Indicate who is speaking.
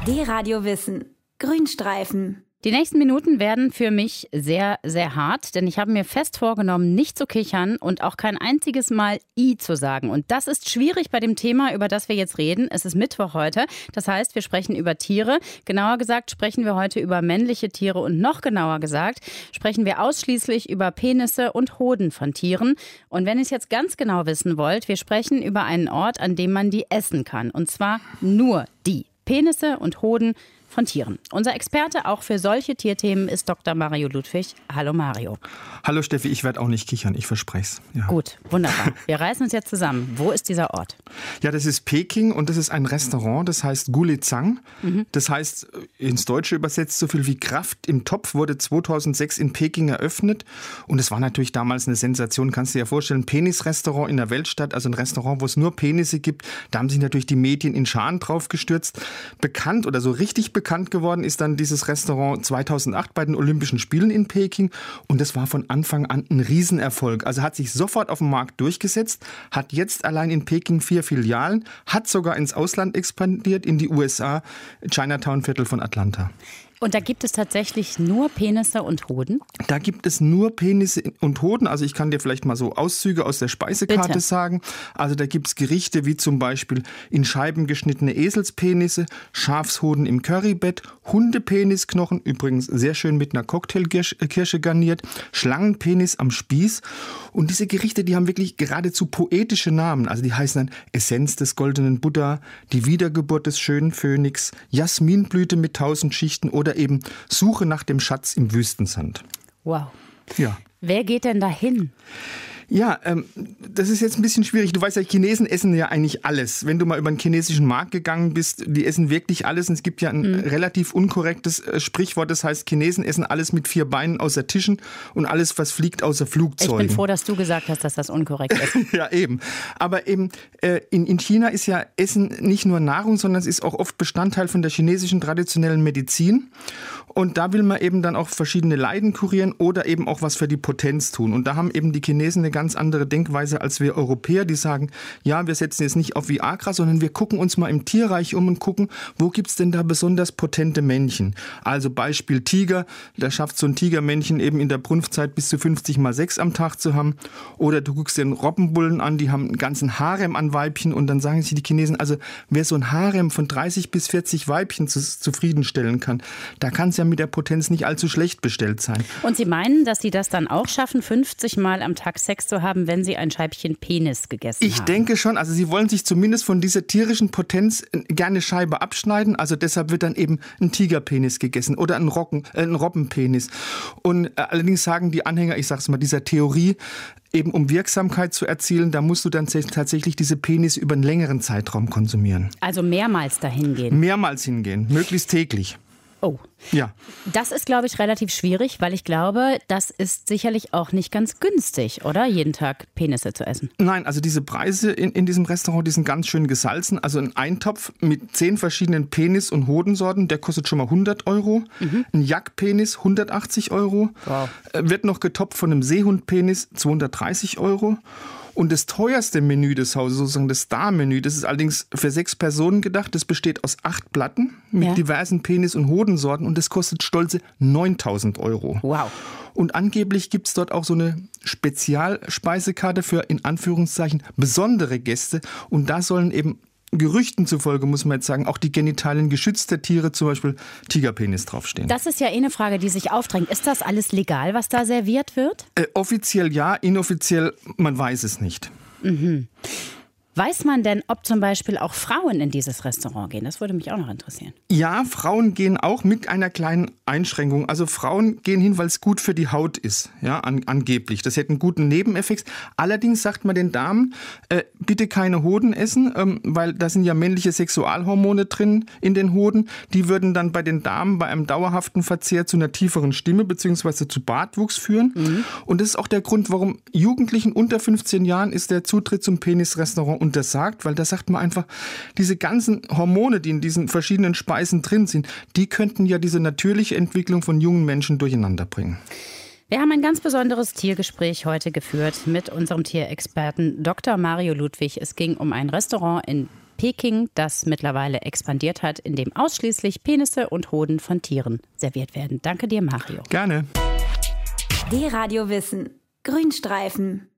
Speaker 1: D-Radio Wissen. Grünstreifen.
Speaker 2: Die nächsten Minuten werden für mich sehr, sehr hart, denn ich habe mir fest vorgenommen, nicht zu kichern und auch kein einziges Mal I zu sagen. Und das ist schwierig bei dem Thema, über das wir jetzt reden. Es ist Mittwoch heute, das heißt, wir sprechen über Tiere. Genauer gesagt sprechen wir heute über männliche Tiere und noch genauer gesagt sprechen wir ausschließlich über Penisse und Hoden von Tieren. Und wenn ihr es jetzt ganz genau wissen wollt, wir sprechen über einen Ort, an dem man die essen kann. Und zwar nur die Penisse und Hoden von Tieren. Unser Experte auch für solche Tierthemen ist Dr. Mario Ludwig. Hallo Mario.
Speaker 3: Hallo Steffi, ich werde auch nicht kichern, ich verspreche es. Ja.
Speaker 2: Gut, wunderbar. Wir reißen uns jetzt zusammen. Wo ist dieser Ort?
Speaker 3: Ja, das ist Peking und das ist ein Restaurant, das heißt Gulizang. Das heißt, ins Deutsche übersetzt, so viel wie Kraft im Topf, wurde 2006 in Peking eröffnet. Und es war natürlich damals eine Sensation, kannst du dir ja vorstellen, Penis-Restaurant in der Weltstadt, also ein Restaurant, wo es nur Penisse gibt. Da haben sich natürlich die Medien in Scharen drauf gestürzt. Bekannt oder so richtig bekannt geworden ist dann dieses Restaurant 2008 bei den Olympischen Spielen in Peking und das war von Anfang an ein Riesenerfolg. Also hat sich sofort auf dem Markt durchgesetzt, hat jetzt allein in Peking 4 Filialen, hat sogar ins Ausland expandiert, in die USA, Chinatown-Viertel von Atlanta.
Speaker 2: Und da gibt es tatsächlich nur Penisse und Hoden?
Speaker 3: Da gibt es nur Penisse und Hoden. Also ich kann dir vielleicht mal so Auszüge aus der Speisekarte
Speaker 2: Bitte
Speaker 3: sagen. Also da gibt es Gerichte wie zum Beispiel in Scheiben geschnittene Eselspenisse, Schafshoden im Currybett, Hundepenisknochen, übrigens sehr schön mit einer Cocktailkirsche garniert, Schlangenpenis am Spieß. Und diese Gerichte, die haben wirklich geradezu poetische Namen. Also die heißen dann Essenz des goldenen Buddha, die Wiedergeburt des schönen Phönix, Jasminblüte mit 1000 Schichten oder eben Suche nach dem Schatz im Wüstensand.
Speaker 2: Wow.
Speaker 3: Ja.
Speaker 2: Wer geht denn da hin?
Speaker 3: Ja, das ist jetzt ein bisschen schwierig. Du weißt ja, Chinesen essen ja eigentlich alles. Wenn du mal über den chinesischen Markt gegangen bist, die essen wirklich alles. Und es gibt ja ein relativ unkorrektes Sprichwort, das heißt, Chinesen essen alles mit 4 Beinen außer Tischen und alles, was fliegt, außer Flugzeugen.
Speaker 2: Ich bin froh, dass du gesagt hast, dass das unkorrekt ist.
Speaker 3: Ja, eben. Aber eben in China ist ja Essen nicht nur Nahrung, sondern es ist auch oft Bestandteil von der chinesischen traditionellen Medizin. Und da will man eben dann auch verschiedene Leiden kurieren oder eben auch was für die Potenz tun. Und da haben eben die Chinesen eine ganz andere Denkweise als wir Europäer, die sagen, ja, wir setzen jetzt nicht auf Viagra, sondern wir gucken uns mal im Tierreich um und gucken, wo gibt's denn da besonders potente Männchen? Also Beispiel Tiger, da schafft so ein Tigermännchen eben in der Brunftzeit bis zu 50 mal 6 am Tag zu haben. Oder du guckst dir einen Robbenbullen an, die haben einen ganzen Harem an Weibchen und dann sagen sich die Chinesen, also wer so ein Harem von 30 bis 40 Weibchen zufriedenstellen kann, da kann es ja mit der Potenz nicht allzu schlecht bestellt sein.
Speaker 2: Und Sie meinen, dass Sie das dann auch schaffen, 50 Mal am Tag Sex zu haben, wenn Sie ein Scheibchen Penis gegessen haben?
Speaker 3: Ich denke schon. Also Sie wollen sich zumindest von dieser tierischen Potenz gerne Scheibe abschneiden. Also deshalb wird dann eben ein Tigerpenis gegessen oder ein Robbenpenis. Und allerdings sagen die Anhänger, ich sag's mal, dieser Theorie, eben um Wirksamkeit zu erzielen, da musst du dann tatsächlich diese Penis über einen längeren Zeitraum konsumieren.
Speaker 2: Also mehrmals dahin gehen?
Speaker 3: Mehrmals hingehen, möglichst täglich.
Speaker 2: Oh.
Speaker 3: Ja.
Speaker 2: Das ist, glaube ich, relativ schwierig, weil ich glaube, das ist sicherlich auch nicht ganz günstig, oder? Jeden Tag Penisse zu essen.
Speaker 3: Nein, also diese Preise in diesem Restaurant, die sind ganz schön gesalzen. Also ein Eintopf mit 10 verschiedenen Penis- und Hodensorten, der kostet schon mal 100 Euro. Ein Jagdpenis 180 Euro.
Speaker 2: Wow.
Speaker 3: Wird noch getoppt von einem Seehundpenis 230 Euro. Und das teuerste Menü des Hauses, sozusagen das Star-Menü, das ist allerdings für 6 Personen gedacht. Das besteht aus 8 Platten mit diversen Penis- und Hodensorten und das kostet stolze 9.000 Euro.
Speaker 2: Wow.
Speaker 3: Und angeblich gibt es dort auch so eine Spezialspeisekarte für, in Anführungszeichen, besondere Gäste. Und da sollen eben Gerüchten zufolge, muss man jetzt sagen, auch die Genitalien geschützter Tiere, zum Beispiel Tigerpenis, draufstehen.
Speaker 2: Das ist ja eine Frage, die sich aufdrängt. Ist das alles legal, was da serviert wird?
Speaker 3: Offiziell ja, inoffiziell, man weiß es nicht.
Speaker 2: Weiß man denn, ob zum Beispiel auch Frauen in dieses Restaurant gehen? Das würde mich auch noch interessieren.
Speaker 3: Ja, Frauen gehen auch mit einer kleinen Einschränkung. Also Frauen gehen hin, weil es gut für die Haut ist, ja, angeblich. Das hätte einen guten Nebeneffekt. Allerdings sagt man den Damen, bitte keine Hoden essen, weil da sind ja männliche Sexualhormone drin in den Hoden. Die würden dann bei den Damen bei einem dauerhaften Verzehr zu einer tieferen Stimme bzw. zu Bartwuchs führen. Und das ist auch der Grund, warum Jugendlichen unter 15 Jahren ist der Zutritt zum Penisrestaurant untersagt, weil da sagt man einfach, diese ganzen Hormone, die in diesen verschiedenen Speisen drin sind, die könnten ja diese natürliche Entwicklung von jungen Menschen durcheinander bringen.
Speaker 2: Wir haben ein ganz besonderes Tiergespräch heute geführt mit unserem Tierexperten Dr. Mario Ludwig. Es ging um ein Restaurant in Peking, das mittlerweile expandiert hat, in dem ausschließlich Penisse und Hoden von Tieren serviert werden. Danke dir, Mario.
Speaker 3: Gerne.
Speaker 1: Die Radio Wissen. Grünstreifen.